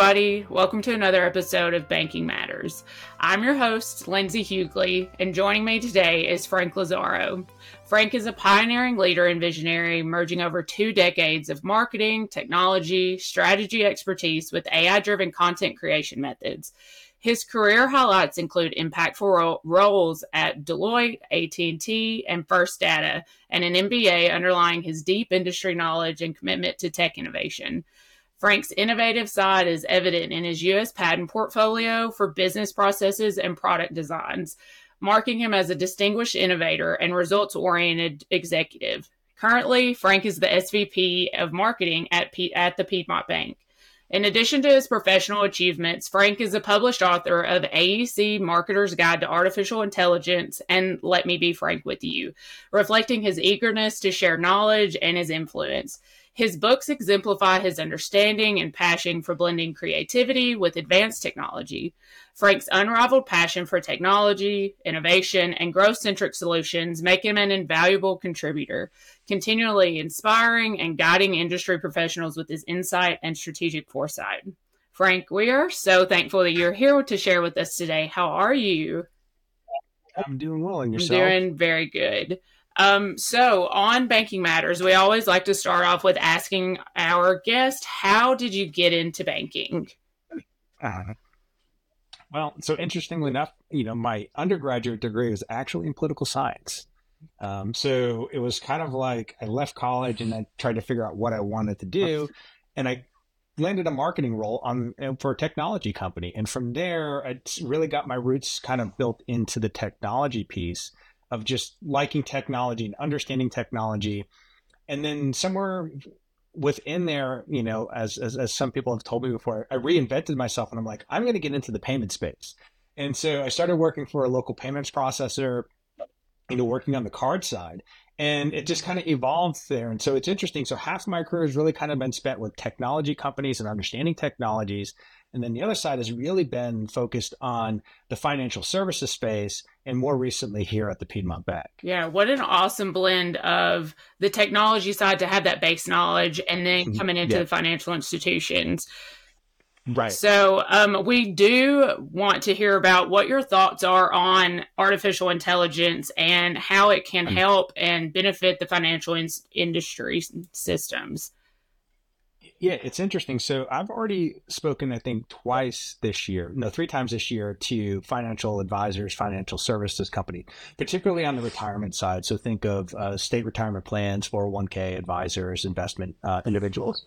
everybody. Welcome to another episode of Banking Matters. I'm your host, Lindsay Hughley, and joining me today is Frank Lazzaro. Frank is a pioneering leader and visionary, merging over 2 decades of marketing, technology, strategy expertise with AI-driven content creation methods. His career highlights include impactful roles at Deloitte, AT&T, and First Data, and an MBA underlying his deep industry knowledge and commitment to tech innovation. Frank's innovative side is evident in his U.S. patent portfolio for business processes and product designs, marking him as a distinguished innovator and results-oriented executive. Currently, Frank is the SVP of marketing at the Piedmont Bank. In addition to his professional achievements, Frank is a published author of AEC Marketer's Guide to Artificial Intelligence and Let Me Be Frank with You, reflecting his eagerness to share knowledge and his influence. His books exemplify his understanding and passion for blending creativity with advanced technology. Frank's unrivaled passion for technology, innovation, and growth-centric solutions make him an invaluable contributor, continually inspiring and guiding industry professionals with his insight and strategic foresight. Frank, we are so thankful that you're here to share with us today. How are you? I'm doing well, and yourself? I'm doing very good. So on Banking Matters, we always like to start off with asking our guest, how did you get into banking? Well, so interestingly enough, my undergraduate degree was actually in political science. So it was kind of like I left college and I tried to figure out what I wanted to do. And I landed a marketing role for a technology company. And from there, I really got my roots kind of built into the technology piece of just liking technology and understanding technology. And then somewhere within there, as some people have told me before, I reinvented myself and I'm like, I'm going to get into the payment space. And so I started working for a local payments processor, working on the card side, and it just kind of evolved there. And so it's interesting. So half of my career has really kind of been spent with technology companies and understanding technologies. And then the other side has really been focused on the financial services space, and more recently here at the Piedmont Bank. Yeah, what an awesome blend of the technology side to have that base knowledge and then coming into the financial institutions. Right. So we do want to hear about what your thoughts are on artificial intelligence and how it can help and benefit the financial industry systems. Yeah, it's interesting. So I've already spoken, I think, 3 times this year to financial advisors, financial services companies, particularly on the retirement side. So think of state retirement plans, 401k advisors, investment individuals.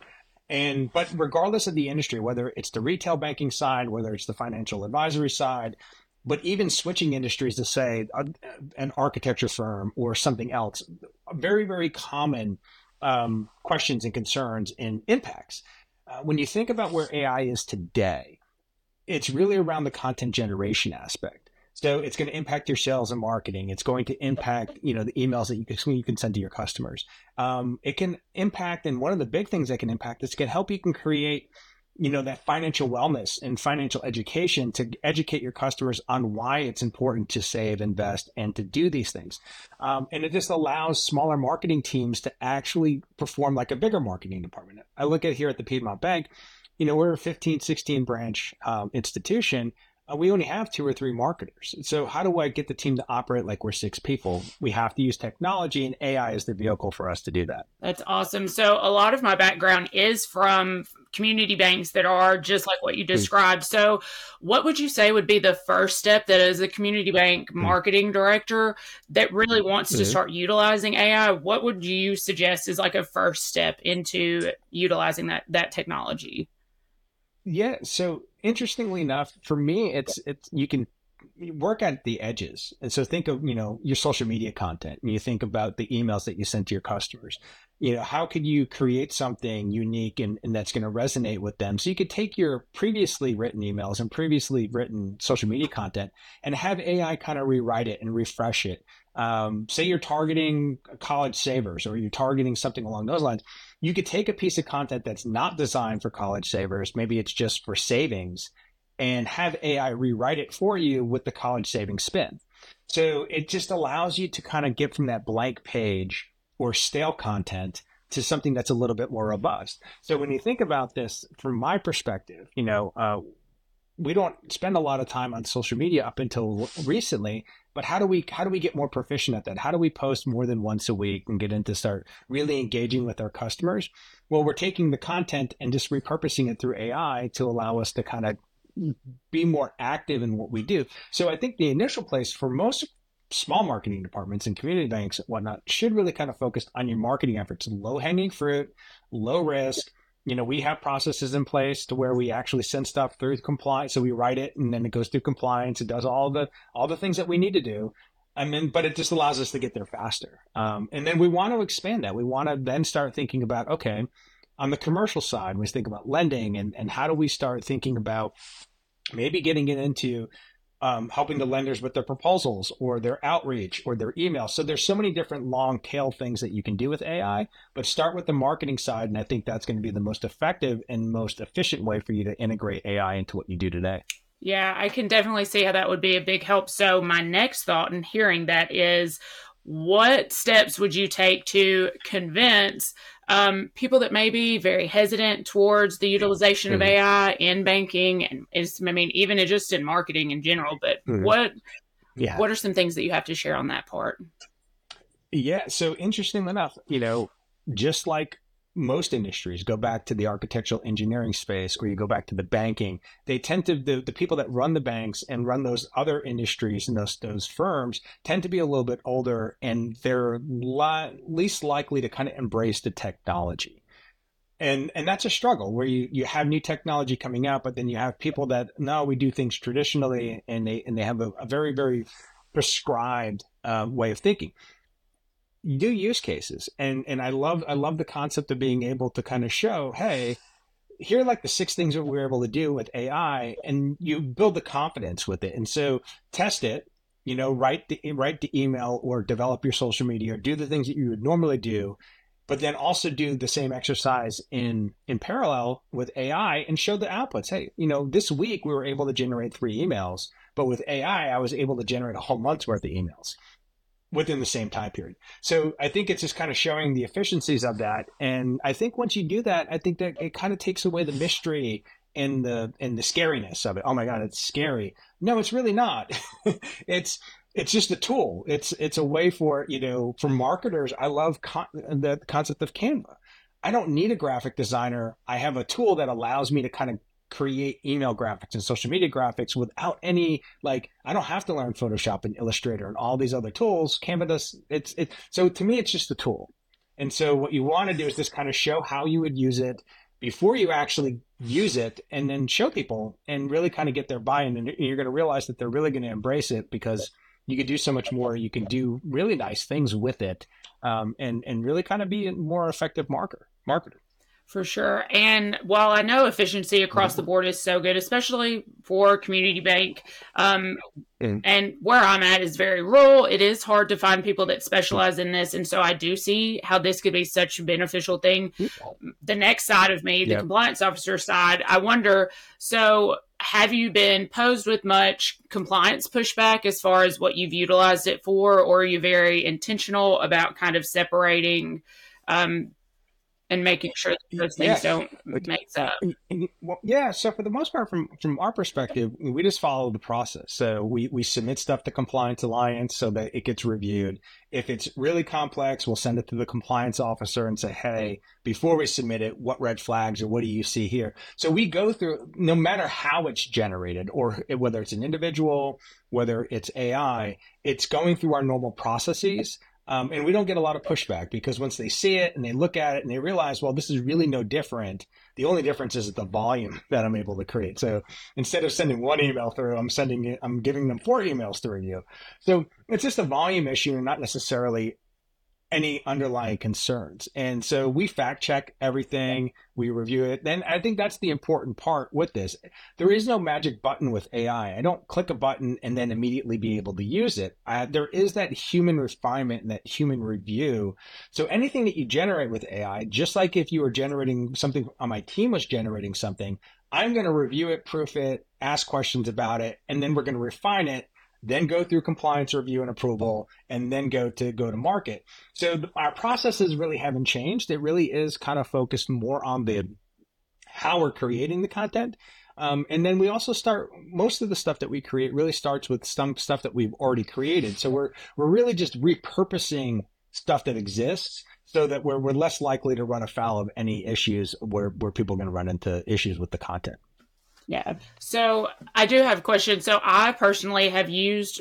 But regardless of the industry, whether it's the retail banking side, whether it's the financial advisory side, but even switching industries to say an architecture firm or something else, very, very common questions and concerns and impacts. When you think about where AI is today, it's really around the content generation aspect. So it's going to impact your sales and marketing. It's going to impact, the emails that you can send to your customers. It can impact, and one of the big things that can impact is it can help you can create, that financial wellness and financial education to educate your customers on why it's important to save, invest, and to do these things. And it just allows smaller marketing teams to actually perform like a bigger marketing department. I look at here at the Piedmont Bank, we're a 15, 16 branch institution. We only have 2 or 3 marketers. So how do I get the team to operate like we're 6 people? We have to use technology, and AI is the vehicle for us to do that. That's awesome. So a lot of my background is from community banks that are just like what you described. So what would you say would be the first step that as a community bank marketing director that really wants to start utilizing AI, what would you suggest is like a first step into utilizing that technology? Yeah. So interestingly enough, for me, it's you can work at the edges. And so think of, your social media content, and you think about the emails that you send to your customers. How could you create something unique and that's going to resonate with them? So you could take your previously written emails and previously written social media content and have AI kind of rewrite it and refresh it. Say you're targeting college savers or you're targeting something along those lines. You could take a piece of content that's not designed for college savers, maybe it's just for savings, and have AI rewrite it for you with the college savings spin. So it just allows you to kind of get from that blank page or stale content to something that's a little bit more robust. So when you think about this from my perspective, we don't spend a lot of time on social media up until recently, but how do we get more proficient at that? How do we post more than once a week and get into start really engaging with our customers? Well, we're taking the content and just repurposing it through AI to allow us to kind of be more active in what we do. So I think the initial place for most small marketing departments and community banks and whatnot should really kind of focus on your marketing efforts, low hanging fruit, low risk. We have processes in place to where we actually send stuff through compliance. So we write it and then it goes through compliance. It does all the things that we need to do. But it just allows us to get there faster. And then we want to expand that. We want to then start thinking about, okay, on the commercial side, we think about lending and how do we start thinking about maybe getting it into helping the lenders with their proposals or their outreach or their email. So there's so many different long tail things that you can do with AI, but start with the marketing side. And I think that's going to be the most effective and most efficient way for you to integrate AI into what you do today. Yeah, I can definitely see how that would be a big help. So my next thought in hearing that is, what steps would you take to convince people that may be very hesitant towards the utilization of AI in banking and even just in marketing in general, but what are some things that you have to share on that part? Yeah. So interestingly enough, just like most industries, go back to the architectural engineering space, or you go back to the banking, they tend to, the people that run the banks and run those other industries and those firms tend to be a little bit older, and they're least likely to kind of embrace the technology. And that's a struggle where you have new technology coming out, but then you have people that, no, we do things traditionally, and they have a very, very prescribed way of thinking. Do use cases. And I love the concept of being able to kind of show, hey, here are like the 6 things that we're able to do with AI, and you build the confidence with it. And so test it, write the email or develop your social media or do the things that you would normally do, but then also do the same exercise in parallel with AI and show the outputs. Hey, this week we were able to generate 3 emails, but with AI, I was able to generate a whole month's worth of emails within the same time period. So I think it's just kind of showing the efficiencies of that. And I think once you do that, I think that it kind of takes away the mystery and the scariness of it. Oh my God, it's scary. No, it's really not. It's just a tool. It's a way for marketers. I love the concept of Canva. I don't need a graphic designer. I have a tool that allows me to kind of create email graphics and social media graphics without any, I don't have to learn Photoshop and Illustrator and all these other tools. Canva does it. So to me, it's just a tool. And so what you want to do is just kind of show how you would use it before you actually use it, and then show people and really kind of get their buy-in. And you're going to realize that they're really going to embrace it because you can do so much more. You can do really nice things with it, and really kind of be a more effective marketer. For sure. And while I know efficiency across the board is so good, especially for community bank, and where I'm at is very rural, it is hard to find people that specialize in this. And so I do see how this could be such a beneficial thing. The next side of me, the compliance officer side, I wonder, so have you been posed with much compliance pushback as far as what you've utilized it for, or are you very intentional about kind of separating and making sure that those things don't mix up? Well, yeah. So for the most part, from our perspective, we just follow the process. So we submit stuff to Compliance Alliance so that it gets reviewed. If it's really complex, we'll send it to the compliance officer and say, hey, before we submit it, what red flags or what do you see here? So we go through, no matter how it's generated, or whether it's an individual, whether it's AI, it's going through our normal processes. And we don't get a lot of pushback because once they see it and they look at it and they realize, well, this is really no different. The only difference is the volume that I'm able to create. So instead of sending 1 email through, I'm giving them 4 emails to review. So it's just a volume issue and not necessarily any underlying concerns. And so we fact check everything, we review it. Then I think that's the important part with this. There is no magic button with AI. I don't click a button and then immediately be able to use it. There is that human refinement and that human review. So anything that you generate with AI, just like if you were generating something, my team was generating something, I'm going to review it, proof it, ask questions about it, and then we're going to refine it then go through compliance review and approval, and then go to market. So our processes really haven't changed. It really is kind of focused more on the how we're creating the content. And then we also start, most of the stuff that we create really starts with some stuff that we've already created. So we're really just repurposing stuff that exists so that we're less likely to run afoul of any issues where people are going to run into issues with the content. Yeah. So I do have a question. So I personally have used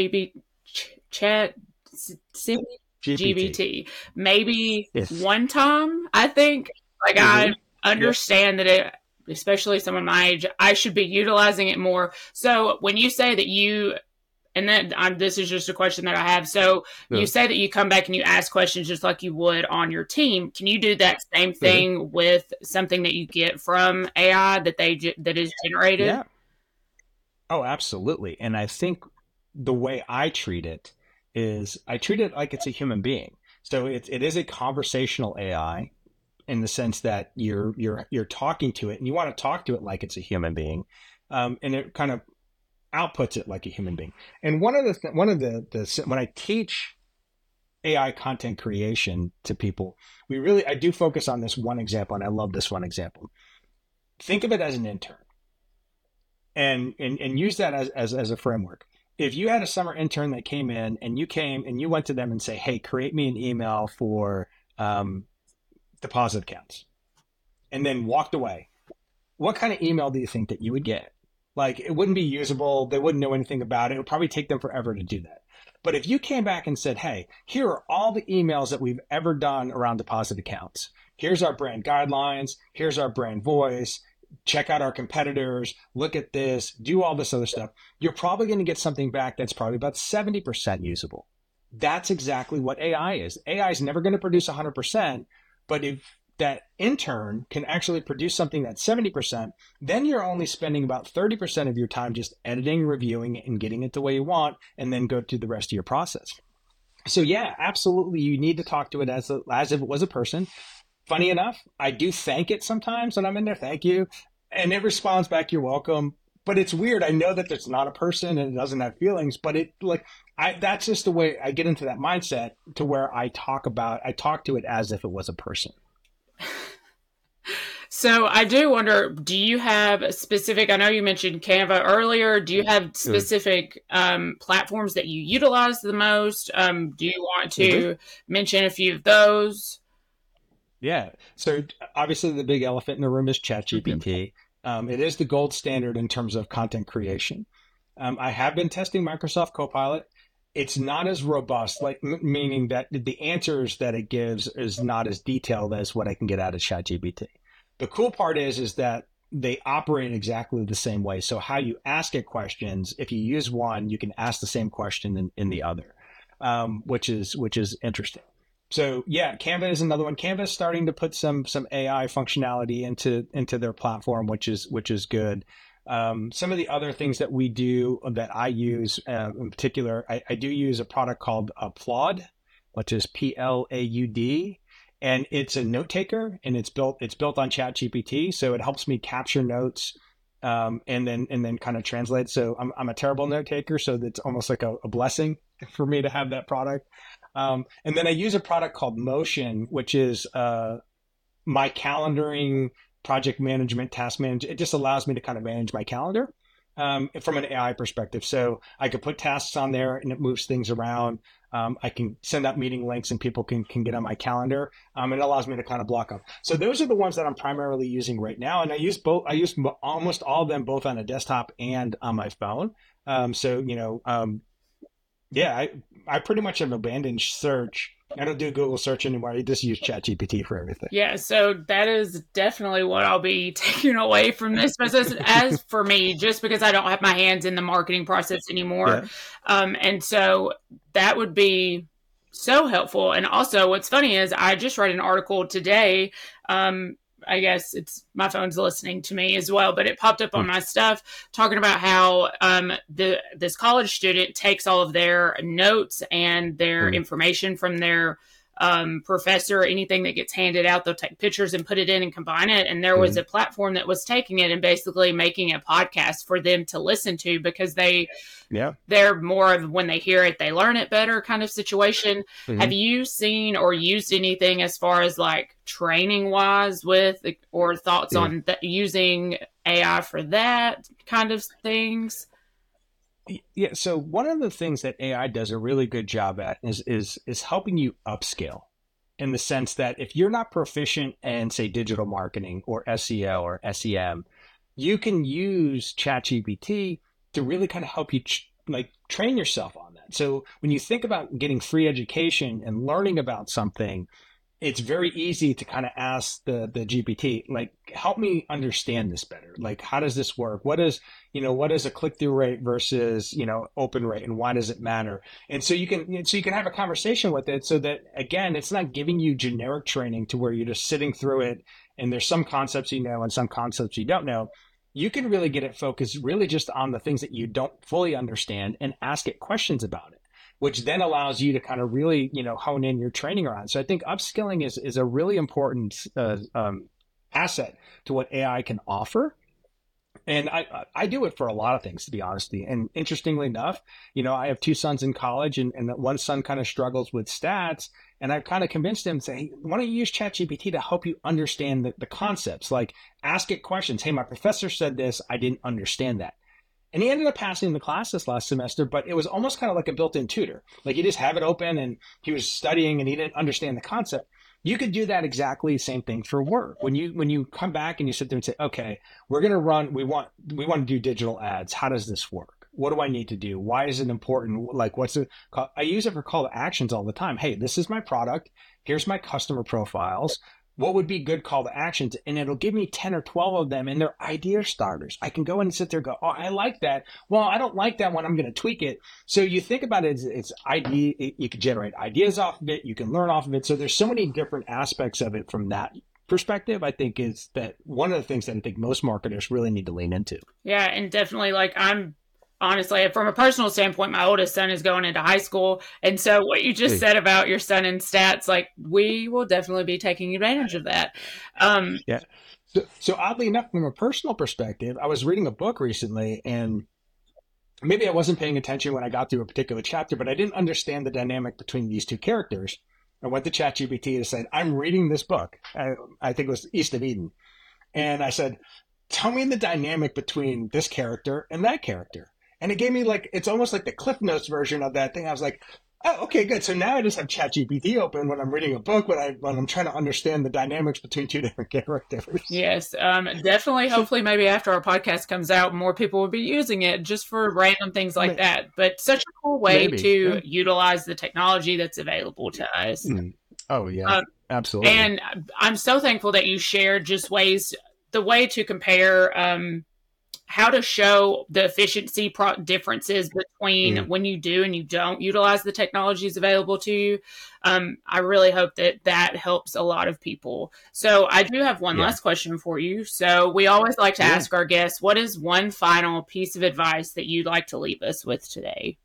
GPT maybe one time, I think. Like, I understand that it, especially someone my age, I should be utilizing it more. So when you say that you, and then this is just a question that I have. So you say that you come back and you ask questions just like you would on your team. Can you do that same thing with something that you get from AI that is generated? Yeah. Oh, absolutely. And I think the way I treat it is I treat it like it's a human being. So it is a conversational AI in the sense that you're talking to it and you want to talk to it like it's a human being. And it kind of outputs it like a human being. And one of the when I teach AI content creation to people, I do focus on this one example, and I love this one example. Think of it as an intern, and use that as a framework. If you had a summer intern that came in and you went to them and say, "Hey, create me an email for deposit accounts," and then walked away, what kind of email do you think that you would get? Like, it wouldn't be usable. They wouldn't know anything about it. It would probably take them forever to do that. But if you came back and said, hey, here are all the emails that we've ever done around deposit accounts. Here's our brand guidelines. Here's our brand voice. Check out our competitors. Look at this. Do all this other stuff. You're probably going to get something back that's probably about 70% usable. That's exactly what AI is. AI is never going to produce 100%, but if that intern can actually produce something that's 70%, then you're only spending about 30% of your time just editing, reviewing it, and getting it the way you want, and then go through the rest of your process. So yeah, absolutely, you need to talk to it as if it was a person. Funny enough, I do thank it sometimes when I'm in there, thank you, and it responds back, you're welcome. But it's weird. I know that it's not a person and it doesn't have feelings, but that's just the way I get into that mindset to where I talk to it as if it was a person. So I do wonder, do you have specific, I know you mentioned Canva earlier, do you have specific platforms that you utilize the most? Do you want to mention a few of those? Yeah. So obviously the big elephant in the room is ChatGPT. It is the gold standard in terms of content creation. I have been testing Microsoft Copilot. It's not as robust, meaning that the answers that it gives is not as detailed as what I can get out of ChatGPT. The cool part is that they operate exactly the same way. So how you ask it questions, if you use one, you can ask the same question in the other, which is interesting. So yeah, Canva is another one. Canva is starting to put some AI functionality into their platform, which is good. Some of the other things that we do that I use in particular, I do use a product called Plaud, which is PLAUD, and it's a note taker, and it's built on ChatGPT, so it helps me capture notes and then kind of translate. So I'm a terrible note taker, so it's almost like a blessing for me to have that product. And then I use a product called Motion, which is my calendaring, project management, task management. It just allows me to kind of manage my calendar from an AI perspective. So I could put tasks on there and it moves things around. I can send out meeting links and people can get on my calendar. It allows me to kind of block up. So those are the ones that I'm primarily using right now. And I use almost all of them, both on a desktop and on my phone. Yeah, I pretty much have abandoned search. I don't do Google search anymore. I just use ChatGPT for everything. Yeah, so that is definitely what I'll be taking away from this process. As for me, just because I don't have my hands in the marketing process anymore. Yeah. And so that would be so helpful. And also what's funny is I just read an article today. I guess my phone's listening to me as well, but it popped up on my stuff talking about how this college student takes all of their notes and their information from their professor, anything that gets handed out, they'll take pictures and put it in and combine it. And there was a platform that was taking it and basically making a podcast for them to listen to, because they're more of, when they hear it, they learn it better kind of situation. Have you seen or used anything as far as like training wise with, or thoughts on using AI for that kind of things? Yeah. So one of the things that AI does a really good job at is helping you upscale, in the sense that if you're not proficient in, say, digital marketing or SEO or SEM, you can use ChatGPT to really kind of help you train yourself on that. So when you think about getting free education and learning about something, it's very easy to kind of ask the GPT, like, help me understand this better. Like, how does this work? What is a click-through rate versus, open rate, and why does it matter? And so you can have a conversation with it, so that, again, it's not giving you generic training to where you're just sitting through it and there's some concepts you know and some concepts you don't know. You can really get it focused really just on the things that you don't fully understand and ask it questions about it, which then allows you to kind of really, hone in your training around. So I think upskilling is a really important asset to what AI can offer. And I do it for a lot of things, to be honest with you. And interestingly enough, I have two sons in college, and one son kind of struggles with stats. And I've kind of convinced him to say, hey, why don't you use ChatGPT to help you understand the concepts? Like, ask it questions. Hey, my professor said this, I didn't understand that. And he ended up passing the class this last semester, but it was almost kind of like a built-in tutor. Like, you just have it open and he was studying and he didn't understand the concept. You could do that exactly the same thing for work. When you come back and you sit there and say, okay, we're going to run, we want to do digital ads. How does this work? What do I need to do? Why is it important? Like, what's it called? I use it for call to actions all the time. Hey, this is my product. Here's my customer profiles. What would be good call to actions? And it'll give me 10 or 12 of them, and they're idea starters. I can go in and sit there and go, oh, I like that. Well, I don't like that one. I'm going to tweak it. So you think about it as it's idea. You can generate ideas off of it. You can learn off of it. So there's so many different aspects of it from that perspective. I think is that one of the things that I think most marketers really need to lean into. Yeah, and definitely, like, honestly, from a personal standpoint, my oldest son is going into high school. And so what you just said about your son in stats, like, we will definitely be taking advantage of that. Yeah. So oddly enough, from a personal perspective, I was reading a book recently, and maybe I wasn't paying attention when I got through a particular chapter, but I didn't understand the dynamic between these two characters. I went to ChatGPT and said, I'm reading this book. I think it was East of Eden. And I said, tell me the dynamic between this character and that character. And it gave me it's almost like the Cliff Notes version of that thing. I was like, oh, okay, good. So now I just have ChatGPT open when I'm reading a book, when I'm trying to understand the dynamics between two different characters. Yes, definitely. Hopefully, maybe after our podcast comes out, more people will be using it just for random things like that. But such a cool way to utilize the technology that's available to us. Oh, yeah, absolutely. And I'm so thankful that you shared just the way to compare how to show the efficiency differences between when you do and you don't utilize the technologies available to you. I really hope that helps a lot of people. So I do have one last question for you. So we always like to ask our guests, what is one final piece of advice that you'd like to leave us with today?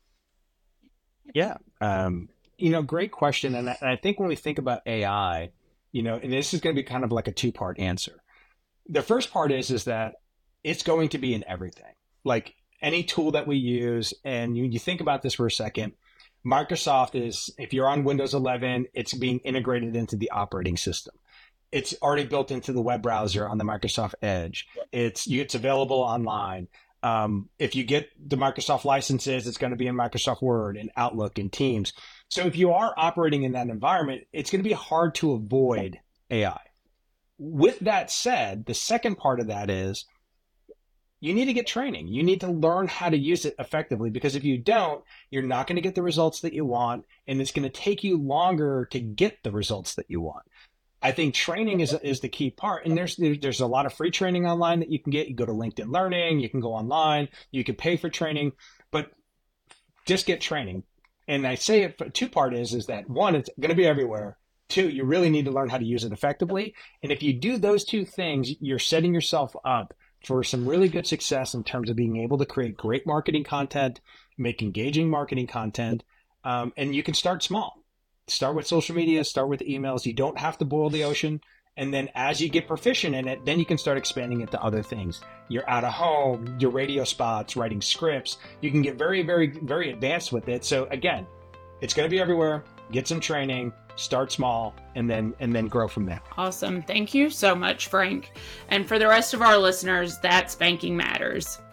Yeah. Great question. And I think when we think about AI, and this is going to be kind of like a two-part answer. The first part is that it's going to be in everything, like any tool that we use. And you think about this for a second. Microsoft is, if you're on Windows 11, it's being integrated into the operating system. It's already built into the web browser on the Microsoft Edge. It's available online. If you get the Microsoft licenses, it's going to be in Microsoft Word and Outlook and Teams. So if you are operating in that environment, it's going to be hard to avoid AI. With that said, the second part of that is, you need to get training. You need to learn how to use it effectively, because if you don't, you're not going to get the results that you want, and it's going to take you longer to get the results that you want. I think training is the key part. And there's a lot of free training online that you can get. You go to LinkedIn Learning, you can go online, you can pay for training, but just get training. And I say it for two-part is that one, it's going to be everywhere. Two, you really need to learn how to use it effectively. And if you do those two things, you're setting yourself up for some really good success in terms of being able to create great marketing content, make engaging marketing content, and you can start small. Start with social media, start with emails. You don't have to boil the ocean. And then as you get proficient in it, then you can start expanding it to other things. You're out of home, your radio spots, writing scripts. You can get very, very, very advanced with it. So again, it's going to be everywhere. Get some training, start small, and then grow from there. Awesome. Thank you so much, Frank. And for the rest of our listeners, that's Banking Matters.